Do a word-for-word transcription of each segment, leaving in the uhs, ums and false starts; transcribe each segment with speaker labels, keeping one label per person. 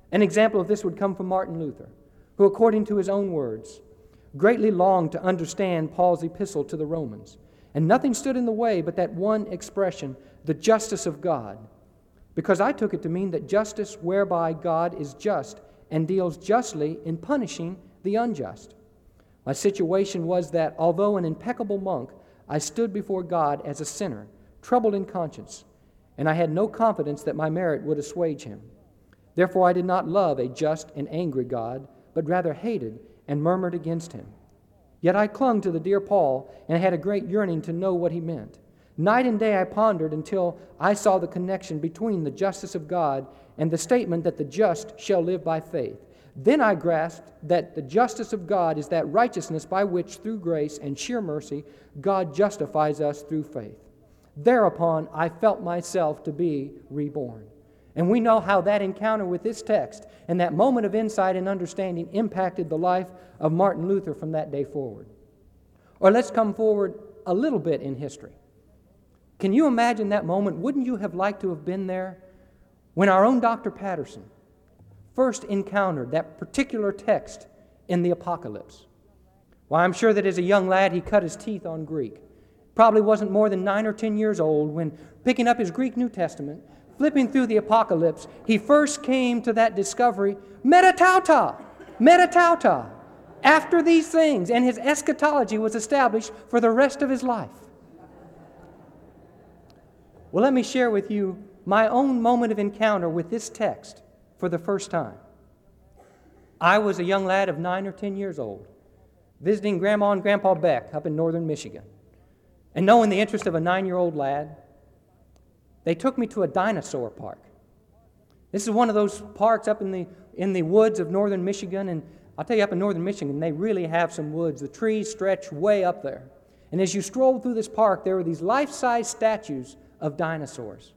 Speaker 1: An example of this would come from Martin Luther, who, according to his own words, greatly longed to understand Paul's epistle to the Romans, and nothing stood in the way but that one expression, the justice of God, because I took it to mean that justice whereby God is just and deals justly in punishing the unjust. My situation was that, although an impeccable monk, I stood before God as a sinner, troubled in conscience, and I had no confidence that my merit would assuage him. Therefore I did not love a just and angry God, but rather hated and murmured against him. Yet I clung to the dear Paul and had a great yearning to know what he meant. Night and day I pondered until I saw the connection between the justice of God and the statement that the just shall live by faith. Then I grasped that the justice of God is that righteousness by which, through grace and sheer mercy, God justifies us through faith. Thereupon I felt myself to be reborn. And we know how that encounter with this text and that moment of insight and understanding impacted the life of Martin Luther from that day forward. Or let's come forward a little bit in history. Can you imagine that moment? Wouldn't you have liked to have been there when our own Doctor Patterson first encountered that particular text in the Apocalypse? Why, I'm sure that as a young lad he cut his teeth on Greek. Probably wasn't more than nine or ten years old when, picking up his Greek New Testament, flipping through the Apocalypse, he first came to that discovery, metatauta, metatauta, after these things, and his eschatology was established for the rest of his life. Well, let me share with you my own moment of encounter with this text for the first time. I was a young lad of nine or ten years old, visiting Grandma and Grandpa Beck up in northern Michigan. And knowing the interest of a nine-year-old lad, they took me to a dinosaur park. This is one of those parks up in the in the woods of northern Michigan, and I'll tell you, up in northern Michigan, they really have some woods. The trees stretch way up there. And as you stroll through this park, there were these life-size statues of dinosaurs.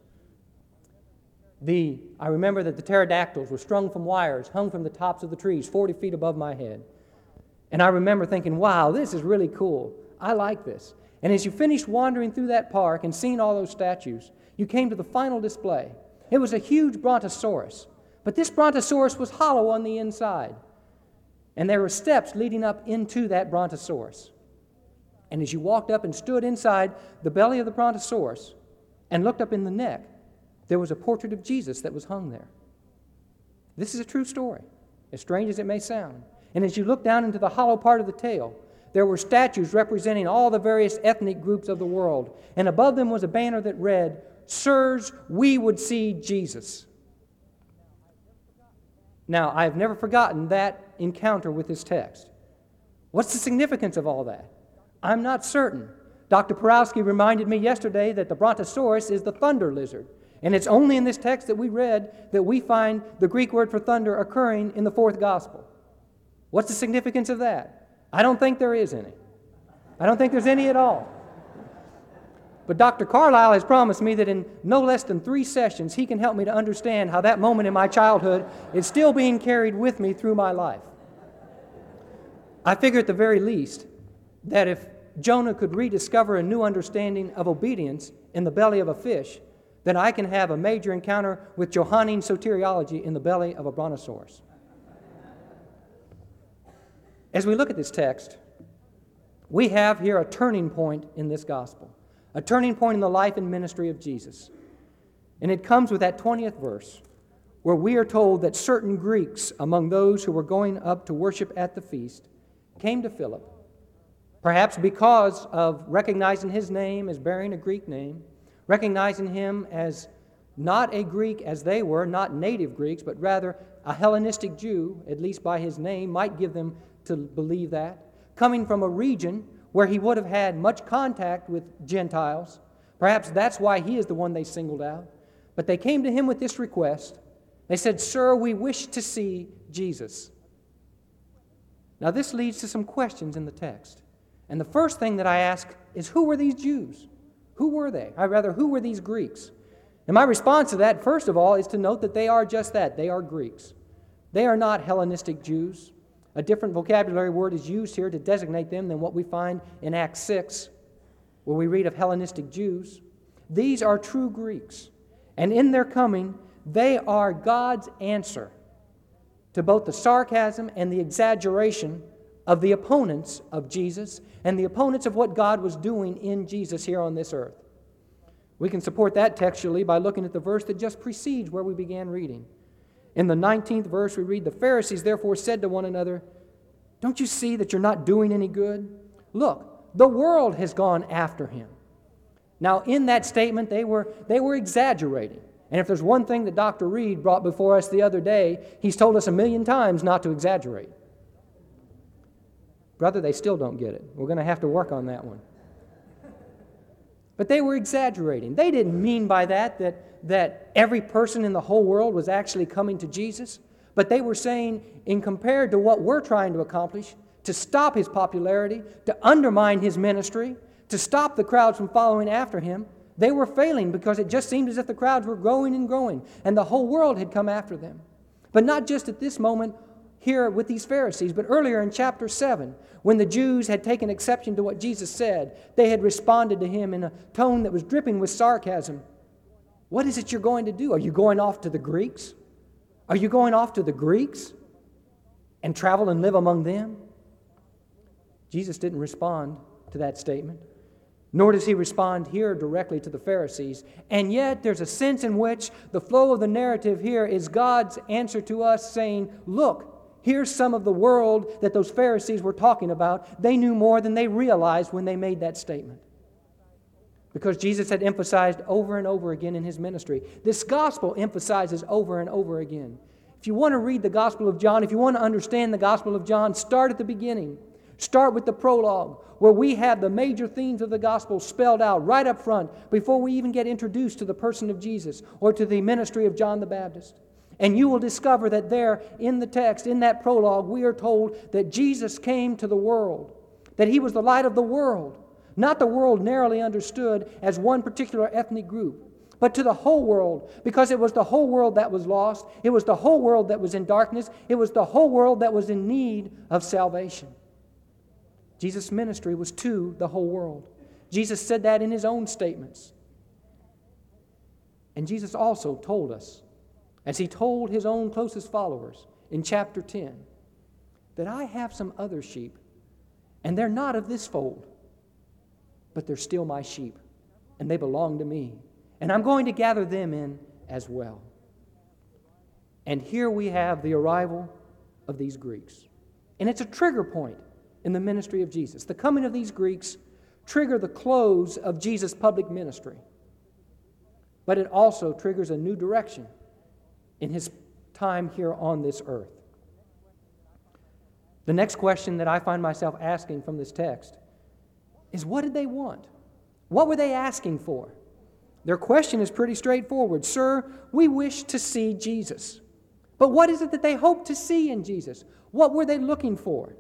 Speaker 1: The, I remember that the pterodactyls were strung from wires, hung from the tops of the trees, forty feet above my head. And I remember thinking, wow, this is really cool. I like this. And as you finished wandering through that park and seeing all those statues, you came to the final display. It was a huge brontosaurus, but this brontosaurus was hollow on the inside. And there were steps leading up into that brontosaurus. And as you walked up and stood inside the belly of the brontosaurus and looked up in the neck, there was a portrait of Jesus that was hung there. This is a true story, as strange as it may sound. And as you looked down into the hollow part of the tail, there were statues representing all the various ethnic groups of the world. And above them was a banner that read, "Sirs, we would see Jesus." Now, I have never forgotten that encounter with this text. What's the significance of all that? I'm not certain. Doctor Porowski reminded me yesterday that the brontosaurus is the thunder lizard. And it's only in this text that we read that we find the Greek word for thunder occurring in the fourth gospel. What's the significance of that? I don't think there is any. I don't think there's any at all. But Doctor Carlisle has promised me that in no less than three sessions, he can help me to understand how that moment in my childhood is still being carried with me through my life. I figure at the very least that if Jonah could rediscover a new understanding of obedience in the belly of a fish, then I can have a major encounter with Johannine soteriology in the belly of a brontosaurus. As we look at this text, we have here a turning point in this gospel, a turning point in the life and ministry of Jesus. And it comes with that twentieth verse, where we are told that certain Greeks among those who were going up to worship at the feast came to Philip, perhaps because of recognizing his name as bearing a Greek name, recognizing him as not a Greek as they were, not native Greeks, but rather a Hellenistic Jew, at least by his name, might give them to believe that, coming from a region where he would have had much contact with Gentiles. Perhaps that's why he is the one they singled out. But they came to him with this request. They said, "Sir, we wish to see Jesus." Now this leads to some questions in the text. And the first thing that I ask is, who were these Jews? Who were they? Or rather, who were these Greeks? And my response to that, first of all, is to note that they are just that. They are Greeks. They are not Hellenistic Jews. A different vocabulary word is used here to designate them than what we find in Acts six, where we read of Hellenistic Jews. These are true Greeks. And in their coming, they are God's answer to both the sarcasm and the exaggeration of the opponents of Jesus and the opponents of what God was doing in Jesus here on this earth. We can support that textually by looking at the verse that just precedes where we began reading. In the nineteenth verse, we read, "The Pharisees therefore said to one another, 'Don't you see that you're not doing any good? Look, the world has gone after him.'" Now, in that statement, they were, they were exaggerating. And if there's one thing that Doctor Reed brought before us the other day, he's told us a million times not to exaggerate. Brother, they still don't get it. We're going to have to work on that one. But they were exaggerating. They didn't mean by that, that that every person in the whole world was actually coming to Jesus. But they were saying, in compared to what we're trying to accomplish, to stop his popularity, to undermine his ministry, to stop the crowds from following after him, they were failing because it just seemed as if the crowds were growing and growing, and the whole world had come after them. But not just at this moment here with these Pharisees, but earlier in chapter seven, when the Jews had taken exception to what Jesus said, they had responded to him in a tone that was dripping with sarcasm. "What is it you're going to do? Are you going off to the Greeks? Are you going off to the Greeks and travel and live among them?" Jesus didn't respond to that statement, nor does he respond here directly to the Pharisees. And yet there's a sense in which the flow of the narrative here is God's answer to us saying, look, here's some of the world that those Pharisees were talking about. They knew more than they realized when they made that statement. Because Jesus had emphasized over and over again in his ministry. This gospel emphasizes over and over again. If you want to read the Gospel of John, if you want to understand the Gospel of John, start at the beginning. Start with the prologue, where we have the major themes of the gospel spelled out right up front before we even get introduced to the person of Jesus or to the ministry of John the Baptist. And you will discover that there in the text, in that prologue, we are told that Jesus came to the world, that he was the light of the world, not the world narrowly understood as one particular ethnic group, but to the whole world, because it was the whole world that was lost, it was the whole world that was in darkness, it was the whole world that was in need of salvation. Jesus' ministry was to the whole world. Jesus said that in his own statements. And Jesus also told us, as he told his own closest followers in chapter ten, that I have some other sheep, and they're not of this fold, but they're still my sheep, and they belong to me, and I'm going to gather them in as well. And here we have the arrival of these Greeks. And it's a trigger point in the ministry of Jesus. The coming of these Greeks trigger the close of Jesus' public ministry. But it also triggers a new direction in his time here on this earth. The next question that I find myself asking from this text is, what did they want? What were they asking for? Their question is pretty straightforward. Sir, we wish to see Jesus. But what is it that they hoped to see in Jesus? What were they looking for?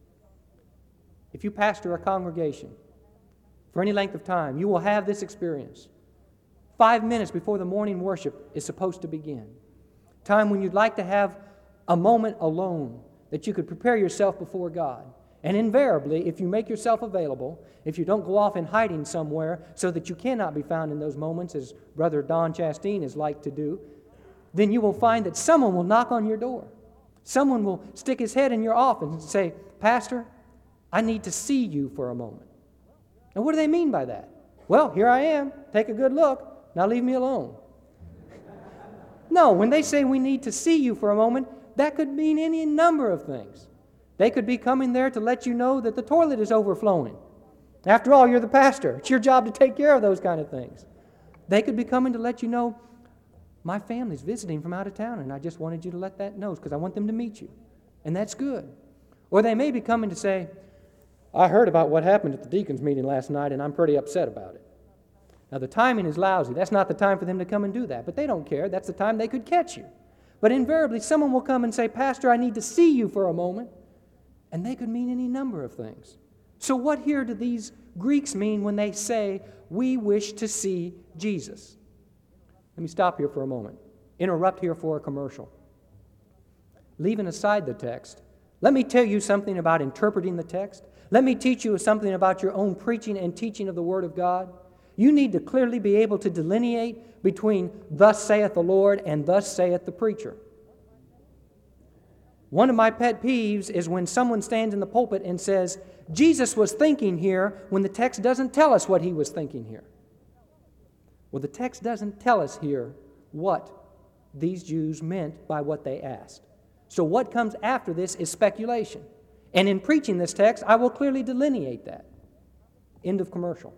Speaker 1: If you pastor a congregation for any length of time, you will have this experience. Five minutes before the morning worship is supposed to begin. Time when you'd like to have a moment alone that you could prepare yourself before God. And invariably, if you make yourself available, if you don't go off in hiding somewhere so that you cannot be found in those moments, as Brother Don Chastain is like to do, then you will find that someone will knock on your door. Someone will stick his head in your office and say, Pastor, I need to see you for a moment. And what do they mean by that? Well, here I am. Take a good look. Now leave me alone. No, when they say we need to see you for a moment, that could mean any number of things. They could be coming there to let you know that the toilet is overflowing. After all, you're the pastor. It's your job to take care of those kind of things. They could be coming to let you know, my family's visiting from out of town, and I just wanted you to let that know because I want them to meet you. And that's good. Or they may be coming to say, I heard about what happened at the deacons' meeting last night, and I'm pretty upset about it. Now, the timing is lousy. That's not the time for them to come and do that, but they don't care. That's the time they could catch you. But invariably, someone will come and say, Pastor, I need to see you for a moment. And they could mean any number of things. So what here do these Greeks mean when they say, we wish to see Jesus? Let me stop here for a moment. Interrupt here for a commercial. Leaving aside the text, let me tell you something about interpreting the text. Let me teach you something about your own preaching and teaching of the Word of God. You need to clearly be able to delineate between thus saith the Lord and thus saith the preacher. One of my pet peeves is when someone stands in the pulpit and says, Jesus was thinking here, when the text doesn't tell us what he was thinking here. Well, the text doesn't tell us here what these Jews meant by what they asked. So what comes after this is speculation. And in preaching this text, I will clearly delineate that. End of commercial.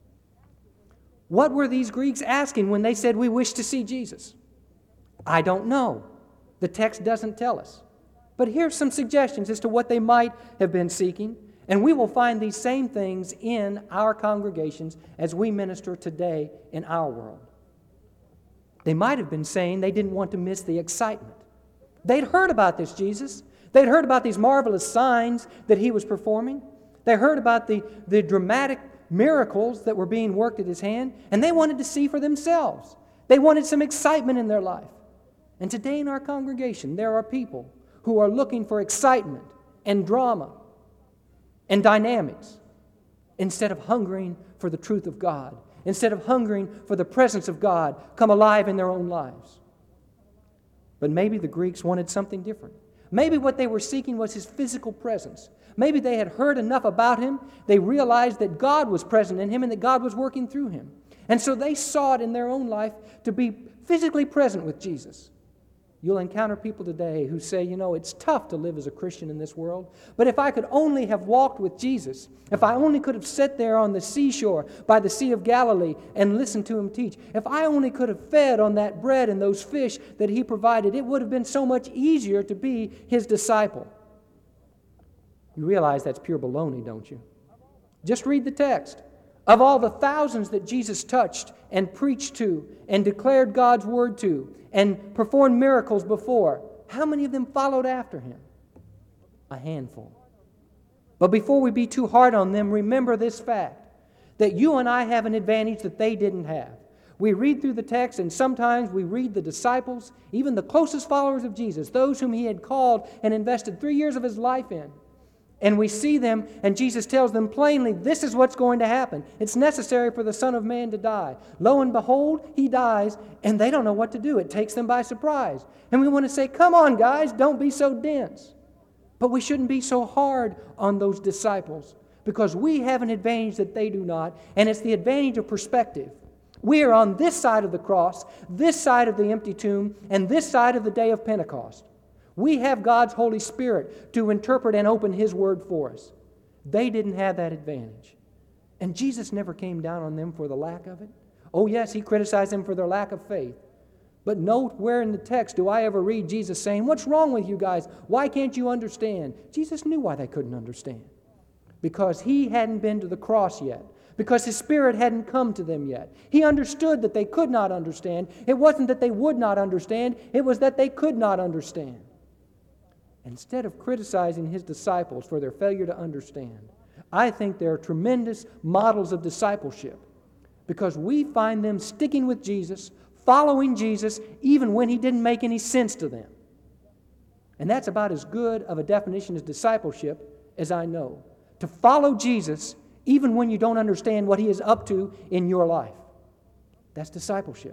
Speaker 1: What were these Greeks asking when they said, we wish to see Jesus? I don't know. The text doesn't tell us. But here's some suggestions as to what they might have been seeking. And we will find these same things in our congregations as we minister today in our world. They might have been saying they didn't want to miss the excitement. They'd heard about this Jesus. They'd heard about these marvelous signs that he was performing. They heard about the, the dramatic miracles that were being worked at his hand, and they wanted to see for themselves. They wanted some excitement in their life. And today in our congregation, there are people who are looking for excitement and drama and dynamics instead of hungering for the truth of God, instead of hungering for the presence of God come alive in their own lives. But maybe the Greeks wanted something different. Maybe what they were seeking was his physical presence. Maybe they had heard enough about him, they realized that God was present in him and that God was working through him. And so they sought in their own life to be physically present with Jesus. You'll encounter people today who say, you know, it's tough to live as a Christian in this world, but if I could only have walked with Jesus, if I only could have sat there on the seashore by the Sea of Galilee and listened to him teach, if I only could have fed on that bread and those fish that he provided, it would have been so much easier to be his disciple. You realize that's pure baloney, don't you? Just read the text. Of all the thousands that Jesus touched and preached to and declared God's word to and performed miracles before, how many of them followed after him? A handful. But before we be too hard on them, remember this fact, that you and I have an advantage that they didn't have. We read through the text, and sometimes we read the disciples, even the closest followers of Jesus, those whom he had called and invested three years of his life in. And we see them, and Jesus tells them plainly, this is what's going to happen. It's necessary for the Son of Man to die. Lo and behold, he dies, and they don't know what to do. It takes them by surprise. And we want to say, come on, guys, don't be so dense. But we shouldn't be so hard on those disciples, because we have an advantage that they do not, and it's the advantage of perspective. We are on this side of the cross, this side of the empty tomb, and this side of the day of Pentecost. We have God's Holy Spirit to interpret and open his word for us. They didn't have that advantage. And Jesus never came down on them for the lack of it. Oh yes, he criticized them for their lack of faith. But nowhere in the text do I ever read Jesus saying, what's wrong with you guys? Why can't you understand? Jesus knew why they couldn't understand. Because he hadn't been to the cross yet. Because his Spirit hadn't come to them yet. He understood that they could not understand. It wasn't that they would not understand. It was that they could not understand. Instead of criticizing his disciples for their failure to understand, I think there are tremendous models of discipleship because we find them sticking with Jesus, following Jesus, even when he didn't make any sense to them. And that's about as good of a definition of discipleship as I know. To follow Jesus even when you don't understand what he is up to in your life. That's discipleship.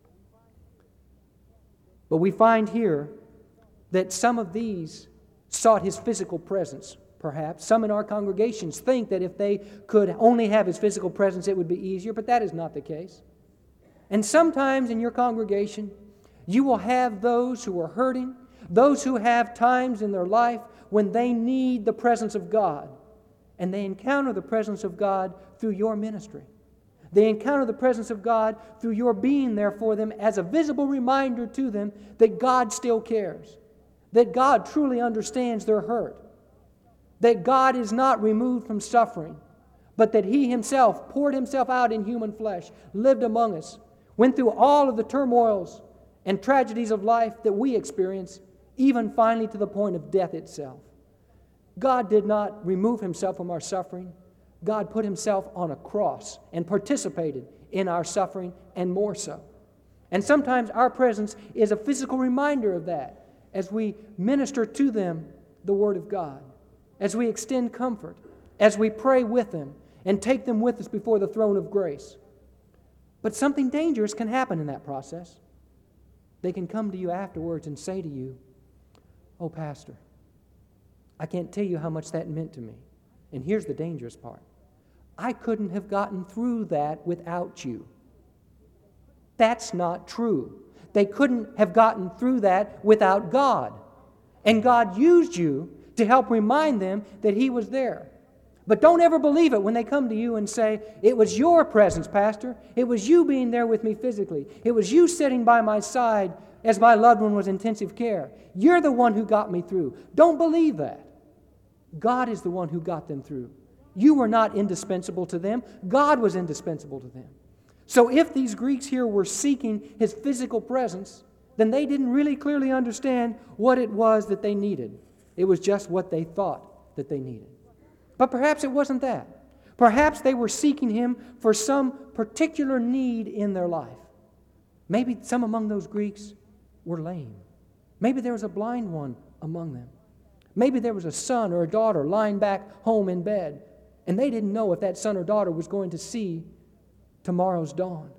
Speaker 1: But we find here that some of these sought his physical presence, perhaps. Some in our congregations think that if they could only have his physical presence, it would be easier, but that is not the case. And sometimes in your congregation, you will have those who are hurting, those who have times in their life when they need the presence of God, and they encounter the presence of God through your ministry. They encounter the presence of God through your being there for them as a visible reminder to them that God still cares. That God truly understands their hurt. That God is not removed from suffering, but that he himself poured himself out in human flesh, lived among us, went through all of the turmoils and tragedies of life that we experience, even finally to the point of death itself. God did not remove himself from our suffering. God put himself on a cross and participated in our suffering, and more so. And sometimes our presence is a physical reminder of that, as we minister to them the Word of God, as we extend comfort, as we pray with them and take them with us before the throne of grace. But something dangerous can happen in that process. They can come to you afterwards and say to you, Oh, Pastor, I can't tell you how much that meant to me. And here's the dangerous part. I couldn't have gotten through that without you. That's not true. They couldn't have gotten through that without God. And God used you to help remind them that He was there. But don't ever believe it when they come to you and say, it was your presence, Pastor. It was you being there with me physically. It was you sitting by my side as my loved one was in intensive care. You're the one who got me through. Don't believe that. God is the one who got them through. You were not indispensable to them. God was indispensable to them. So if these Greeks here were seeking His physical presence, then they didn't really clearly understand what it was that they needed. It was just what they thought that they needed. But perhaps it wasn't that. Perhaps they were seeking Him for some particular need in their life. Maybe some among those Greeks were lame. Maybe there was a blind one among them. Maybe there was a son or a daughter lying back home in bed, and they didn't know if that son or daughter was going to see tomorrow's dawn.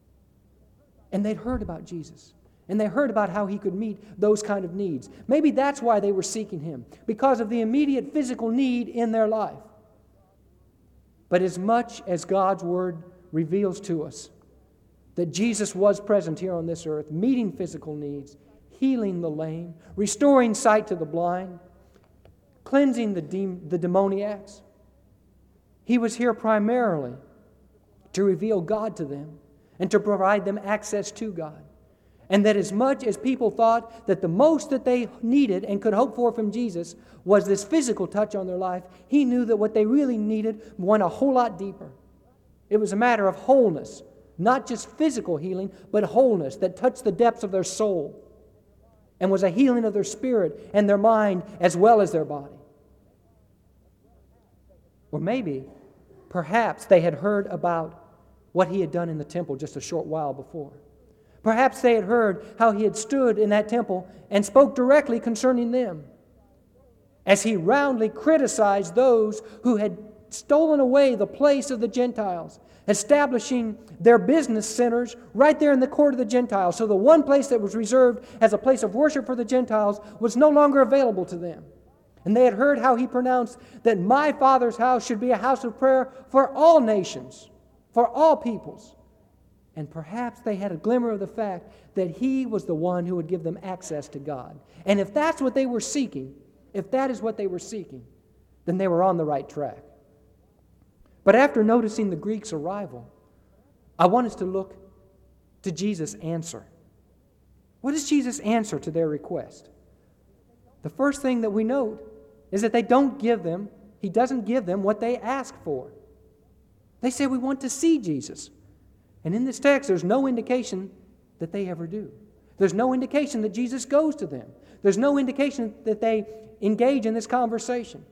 Speaker 1: And they'd heard about Jesus, and they heard about how He could meet those kind of needs. Maybe that's why they were seeking Him, because of the immediate physical need in their life. But as much as God's Word reveals to us that Jesus was present here on this earth, meeting physical needs, healing the lame, restoring sight to the blind, cleansing the, de- the demoniacs, He was here primarily to reveal God to them and to provide them access to God. And that as much as people thought that the most that they needed and could hope for from Jesus was this physical touch on their life, He knew that what they really needed went a whole lot deeper. It was a matter of wholeness, not just physical healing, but wholeness that touched the depths of their soul and was a healing of their spirit and their mind as well as their body. Or maybe, perhaps they had heard about what He had done in the temple just a short while before. Perhaps they had heard how He had stood in that temple and spoke directly concerning them, as He roundly criticized those who had stolen away the place of the Gentiles, establishing their business centers right there in the court of the Gentiles. So the one place that was reserved as a place of worship for the Gentiles was no longer available to them. And they had heard how He pronounced that my Father's house should be a house of prayer for all nations, for all peoples. And perhaps they had a glimmer of the fact that He was the one who would give them access to God. And if that's what they were seeking, if that is what they were seeking, then they were on the right track. But after noticing the Greeks' arrival, I want us to look to Jesus' answer. What is Jesus' answer to their request? The first thing that we note is that they don't give them, He doesn't give them what they ask for. They say, we want to see Jesus. And in this text, there's no indication that they ever do. There's no indication that Jesus goes to them. There's no indication that they engage in this conversation.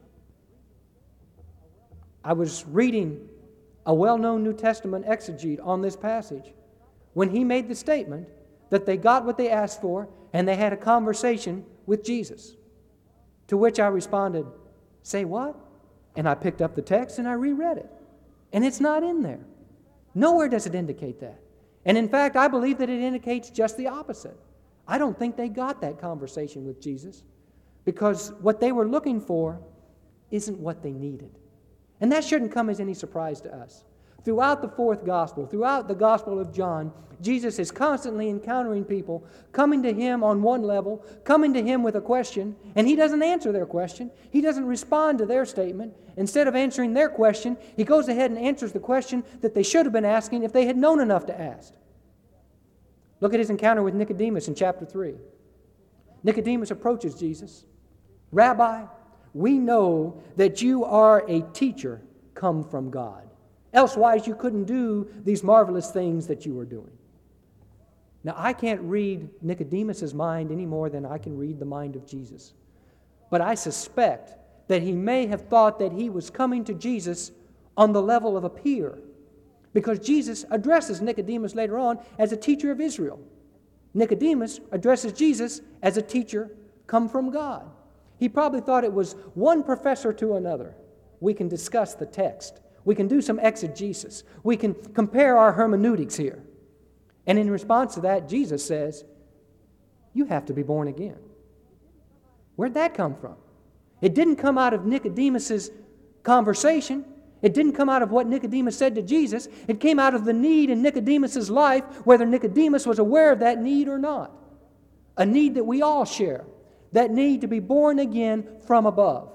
Speaker 1: I was reading a well-known New Testament exegete on this passage when he made the statement that they got what they asked for and they had a conversation with Jesus. To which I responded, say what? And I picked up the text and I reread it. And it's not in there. Nowhere does it indicate that. And in fact, I believe that it indicates just the opposite. I don't think they got that conversation with Jesus because what they were looking for isn't what they needed. And that shouldn't come as any surprise to us. Throughout the fourth gospel, throughout the Gospel of John, Jesus is constantly encountering people coming to Him on one level, coming to Him with a question, and He doesn't answer their question. He doesn't respond to their statement. Instead of answering their question, He goes ahead and answers the question that they should have been asking if they had known enough to ask. Look at His encounter with Nicodemus in chapter three. Nicodemus approaches Jesus. Rabbi, we know that you are a teacher come from God. Elsewise, you couldn't do these marvelous things that you were doing. Now, I can't read Nicodemus' mind any more than I can read the mind of Jesus. But I suspect that he may have thought that he was coming to Jesus on the level of a peer, because Jesus addresses Nicodemus later on as a teacher of Israel. Nicodemus addresses Jesus as a teacher come from God. He probably thought it was one professor to another. We can discuss the text. We can do some exegesis. We can compare our hermeneutics here. And in response to that, Jesus says, you have to be born again. Where'd that come from? It didn't come out of Nicodemus's conversation. It didn't come out of what Nicodemus said to Jesus. It came out of the need in Nicodemus's life, whether Nicodemus was aware of that need or not. A need that we all share. That need to be born again from above.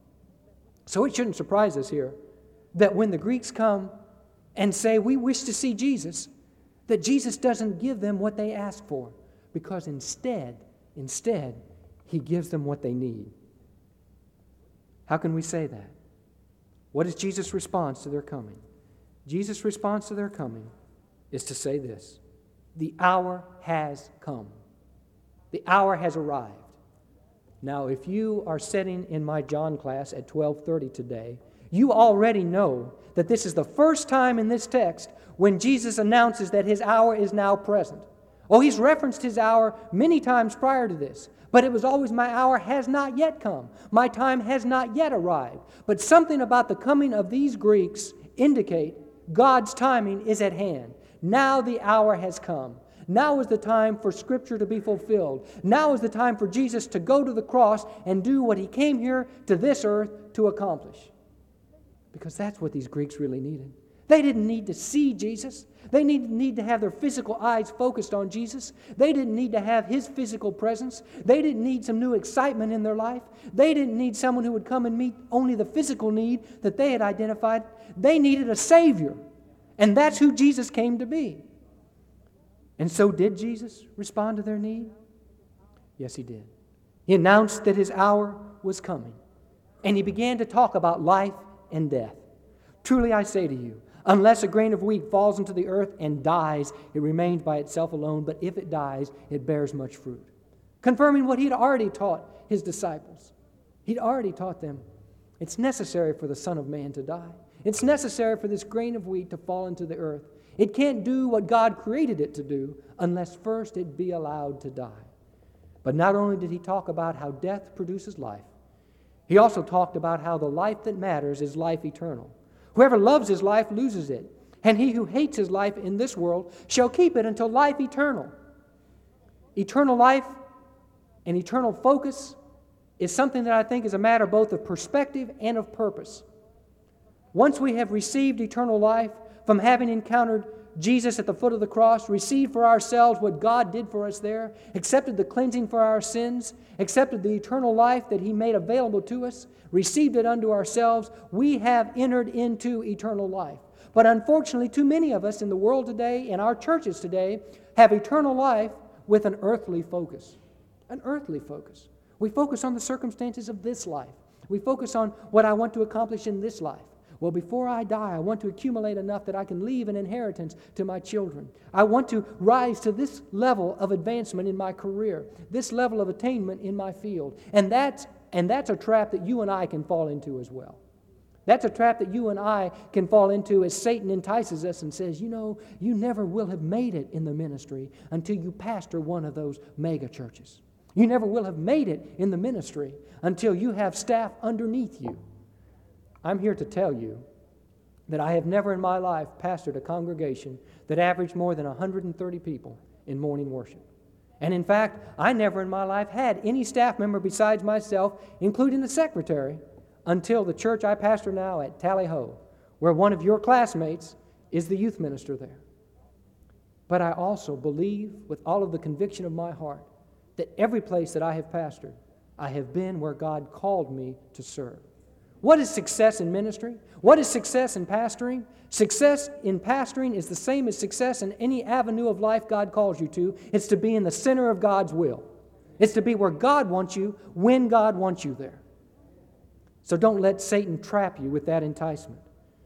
Speaker 1: So it shouldn't surprise us here that when the Greeks come and say, we wish to see Jesus, that Jesus doesn't give them what they ask for, because instead, instead, He gives them what they need. How can we say that? What is Jesus' response to their coming? Jesus' response to their coming is to say this: the hour has come. The hour has arrived. Now, if you are sitting in my John class at twelve thirty today, you already know that this is the first time in this text when Jesus announces that His hour is now present. Oh, He's referenced His hour many times prior to this, but it was always, my hour has not yet come. My time has not yet arrived. But something about the coming of these Greeks indicate God's timing is at hand. Now the hour has come. Now is the time for Scripture to be fulfilled. Now is the time for Jesus to go to the cross and do what He came here to this earth to accomplish. Because that's what these Greeks really needed. They didn't need to see Jesus. They didn't need to have their physical eyes focused on Jesus. They didn't need to have His physical presence. They didn't need some new excitement in their life. They didn't need someone who would come and meet only the physical need that they had identified. They needed a Savior. And that's who Jesus came to be. And so did Jesus respond to their need? Yes, He did. He announced that His hour was coming. And He began to talk about life and death. Truly I say to you, unless a grain of wheat falls into the earth and dies, it remains by itself alone, but if it dies, it bears much fruit. Confirming what He'd already taught His disciples. He'd already taught them, it's necessary for the Son of Man to die. It's necessary for this grain of wheat to fall into the earth. It can't do what God created it to do unless first it be allowed to die. But not only did He talk about how death produces life, He also talked about how the life that matters is life eternal. Whoever loves his life loses it, and he who hates his life in this world shall keep it until life eternal. Eternal life and eternal focus is something that I think is a matter both of perspective and of purpose. Once we have received eternal life from having encountered Jesus at the foot of the cross, received for ourselves what God did for us there, accepted the cleansing for our sins, accepted the eternal life that He made available to us, received it unto ourselves, we have entered into eternal life. But unfortunately, too many of us in the world today, in our churches today, have eternal life with an earthly focus. An earthly focus. We focus on the circumstances of this life. We focus on what I want to accomplish in this life. Well, before I die, I want to accumulate enough that I can leave an inheritance to my children. I want to rise to this level of advancement in my career, this level of attainment in my field. And that's, and that's a trap that you and I can fall into as well. That's a trap that you and I can fall into as Satan entices us and says, you know, you never will have made it in the ministry until you pastor one of those mega churches. You never will have made it in the ministry until you have staff underneath you. I'm here to tell you that I have never in my life pastored a congregation that averaged more than one hundred thirty people in morning worship. And in fact, I never in my life had any staff member besides myself, including the secretary, until the church I pastor now at Tally Ho, where one of your classmates is the youth minister there. But I also believe with all of the conviction of my heart that every place that I have pastored, I have been where God called me to serve. What is success in ministry? What is success in pastoring? Success in pastoring is the same as success in any avenue of life God calls you to. It's to be in the center of God's will. It's to be where God wants you, when God wants you there. So don't let Satan trap you with that enticement.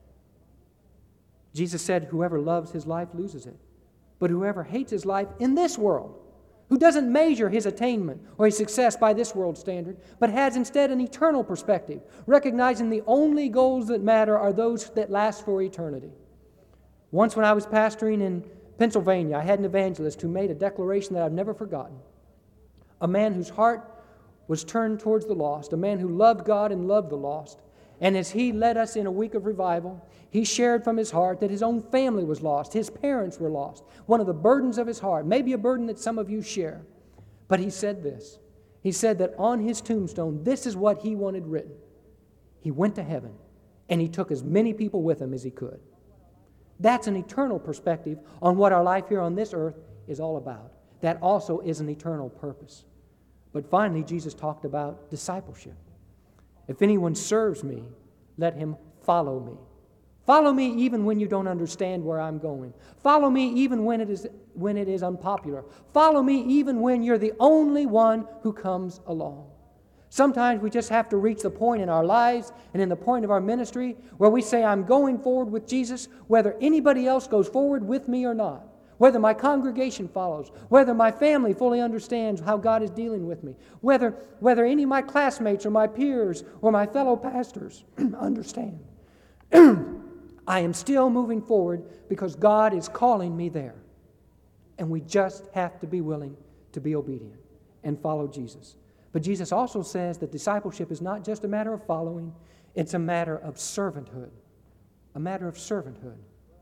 Speaker 1: Jesus said, whoever loves his life loses it. But whoever hates his life in this world, who doesn't measure his attainment or his success by this world's standard, but has instead an eternal perspective, recognizing the only goals that matter are those that last for eternity. Once when I was pastoring in Pennsylvania, I had an evangelist who made a declaration that I've never forgotten. A man whose heart was turned towards the lost, a man who loved God and loved the lost. And as he led us in a week of revival, he shared from his heart that his own family was lost. His parents were lost. One of the burdens of his heart, maybe a burden that some of you share. But he said this, He said that on his tombstone, this is what he wanted written. He went to heaven, and he took as many people with him as he could. That's an eternal perspective on what our life here on this earth is all about. That also is an eternal purpose. But finally, Jesus talked about discipleship. If anyone serves me, let him follow me. Follow me even when you don't understand where I'm going. Follow me even when it is, when it is unpopular. Follow me even when you're the only one who comes along. Sometimes we just have to reach the point in our lives and in the point of our ministry where we say, I'm going forward with Jesus, whether anybody else goes forward with me or not. Whether my congregation follows, whether my family fully understands how God is dealing with me, whether, whether any of my classmates or my peers or my fellow pastors understand. I am still moving forward because God is calling me there. And we just have to be willing to be obedient and follow Jesus. But Jesus also says that discipleship is not just a matter of following, it's a matter of servanthood. A matter of servanthood.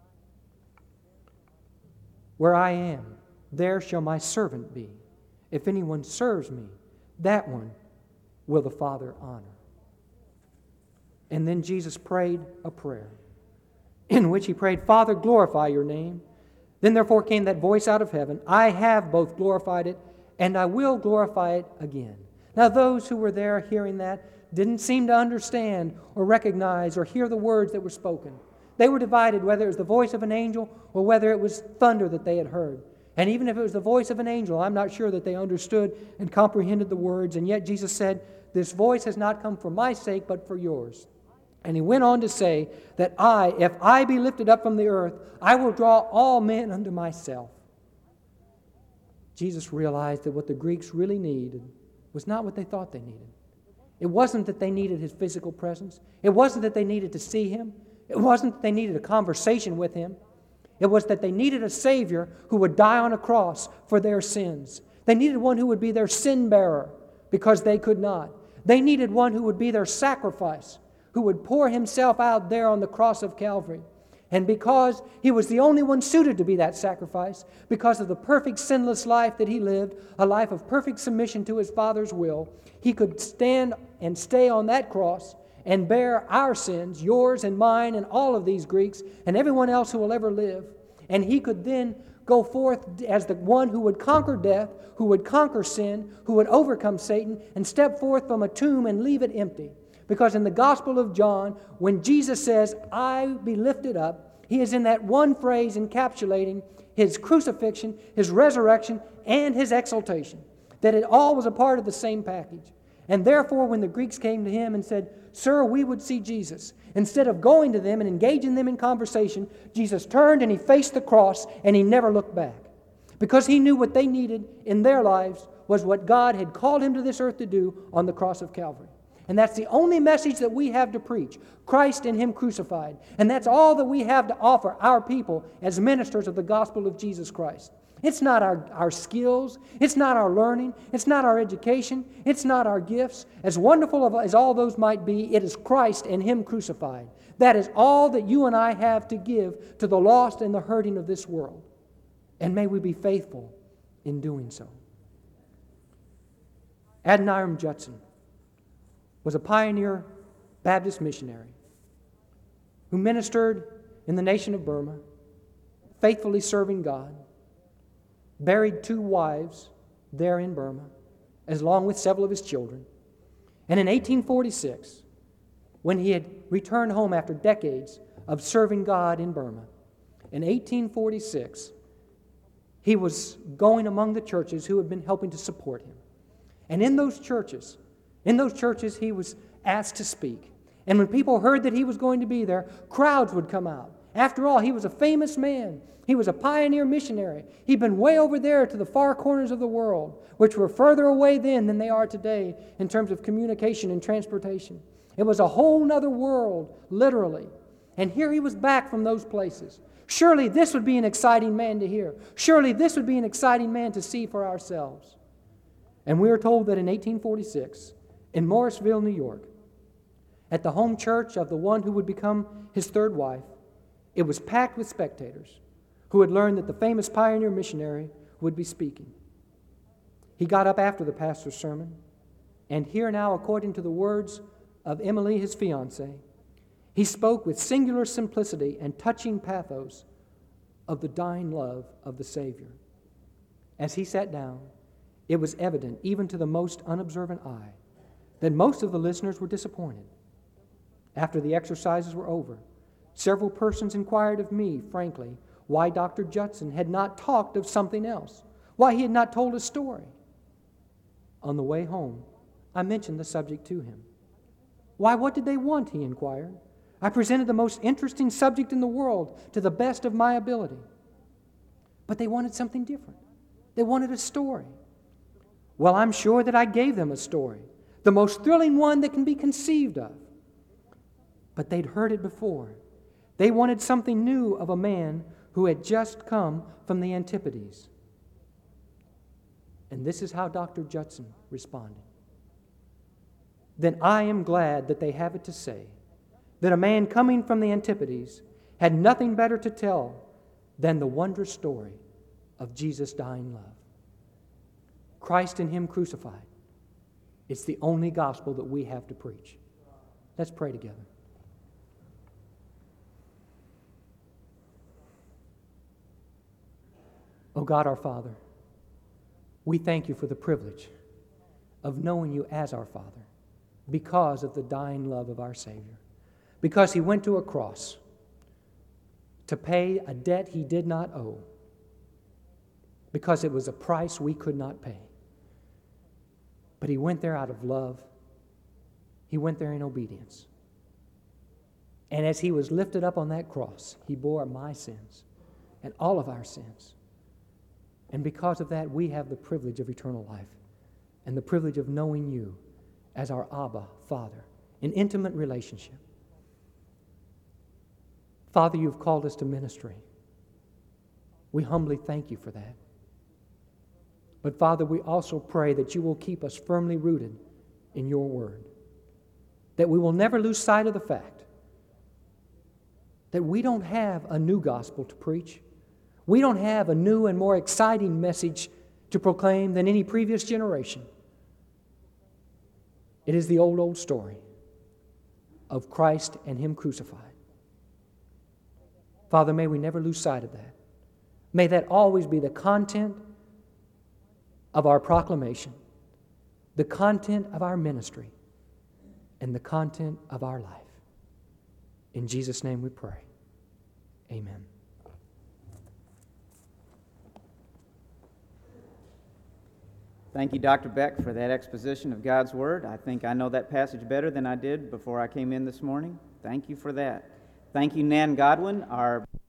Speaker 1: Where I am, there shall my servant be. If anyone serves me, that one will the Father honor. And then Jesus prayed a prayer in which he prayed, Father, glorify your name. Then therefore came that voice out of heaven, I have both glorified it, and I will glorify it again. Now those who were there hearing that didn't seem to understand or recognize or hear the words that were spoken. They were divided whether it was the voice of an angel or whether it was thunder that they had heard. And even if it was the voice of an angel, I'm not sure that they understood and comprehended the words. And yet Jesus said, this voice has not come for my sake, but for yours. And he went on to say that I, if I be lifted up from the earth, I will draw all men unto myself. Jesus realized that what the Greeks really needed was not what they thought they needed. It wasn't that they needed his physical presence. It wasn't that they needed to see him. It wasn't that they needed a conversation with him. It was that they needed a Savior who would die on a cross for their sins. They needed one who would be their sin bearer because they could not. They needed one who would be their sacrifice, who would pour himself out there on the cross of Calvary. And because he was the only one suited to be that sacrifice, because of the perfect sinless life that he lived, a life of perfect submission to his Father's will, he could stand and stay on that cross and bear our sins, yours and mine and all of these Greeks and everyone else who will ever live. And he could then go forth as the one who would conquer death, who would conquer sin, who would overcome Satan, and step forth from a tomb and leave it empty. Because in the Gospel of John, when Jesus says, I be lifted up, he is in that one phrase encapsulating his crucifixion, his resurrection, and his exaltation. That it all was a part of the same package. And therefore, when the Greeks came to him and said, Sir, we would see Jesus, instead of going to them and engaging them in conversation, Jesus turned and he faced the cross and he never looked back. Because he knew what they needed in their lives was what God had called him to this earth to do on the cross of Calvary. And that's the only message that we have to preach, Christ and him crucified. And that's all that we have to offer our people as ministers of the gospel of Jesus Christ. It's not our, our skills. It's not our learning. It's not our education. It's not our gifts. As wonderful as all those might be, it is Christ and him crucified. That is all that you and I have to give to the lost and the hurting of this world. And may we be faithful in doing so. Adoniram Judson was a pioneer Baptist missionary who ministered in the nation of Burma, faithfully serving God, buried two wives there in Burma, along with several of his children. And in eighteen forty-six, when he had returned home after decades of serving God in Burma, in eighteen forty-six, he was going among the churches who had been helping to support him. And in those churches, in those churches, he was asked to speak. And when people heard that he was going to be there, crowds would come out. After all, he was a famous man. He was a pioneer missionary. He'd been way over there to the far corners of the world, which were further away then than they are today in terms of communication and transportation. It was a whole other world, literally. And here he was back from those places. Surely this would be an exciting man to hear. Surely this would be an exciting man to see for ourselves. And we are told that in eighteen forty-six, in Morrisville, New York, at the home church of the one who would become his third wife, it was packed with spectators who had learned that the famous pioneer missionary would be speaking. He got up after the pastor's sermon, And here now, according to the words of Emily, his fiancée, he spoke with singular simplicity and touching pathos of the dying love of the Savior. As he sat down, it was evident, even to the most unobservant eye, that most of the listeners were disappointed. After the exercises were over, several persons inquired of me, frankly, why Doctor Judson had not talked of something else, why he had not told a story. On the way home, I mentioned the subject to him. Why, what did they want, he inquired. I presented the most interesting subject in the world to the best of my ability. But they wanted something different. They wanted a story. Well, I'm sure that I gave them a story, the most thrilling one that can be conceived of. But they'd heard it before. They wanted something new of a man who had just come from the Antipodes. And this is how Doctor Judson responded. Then I am glad that they have it to say that a man coming from the Antipodes had nothing better to tell than the wondrous story of Jesus' dying love. Christ and Him crucified. It's the only gospel that we have to preach. Let's pray together. Oh God, our Father, we thank You for the privilege of knowing You as our Father because of the dying love of our Savior, because He went to a cross to pay a debt He did not owe, because it was a price we could not pay. But He went there out of love. He went there in obedience. And as He was lifted up on that cross, He bore my sins and all of our sins. And because of that, we have the privilege of eternal life and the privilege of knowing You as our Abba, Father, in intimate relationship. Father, You've called us to ministry. We humbly thank You for that. But Father, we also pray that You will keep us firmly rooted in Your word, that we will never lose sight of the fact that we don't have a new gospel to preach. We don't have a new and more exciting message to proclaim than any previous generation. It is the old, old story of Christ and Him crucified. Father, may we never lose sight of that. May that always be the content of our proclamation, the content of our ministry, and the content of our life. In Jesus' name we pray. Amen.
Speaker 2: Thank you, Doctor Beck, for that exposition of God's Word. I think I know that passage better than I did before I came in this morning. Thank you for that. Thank you, Nan Godwin, our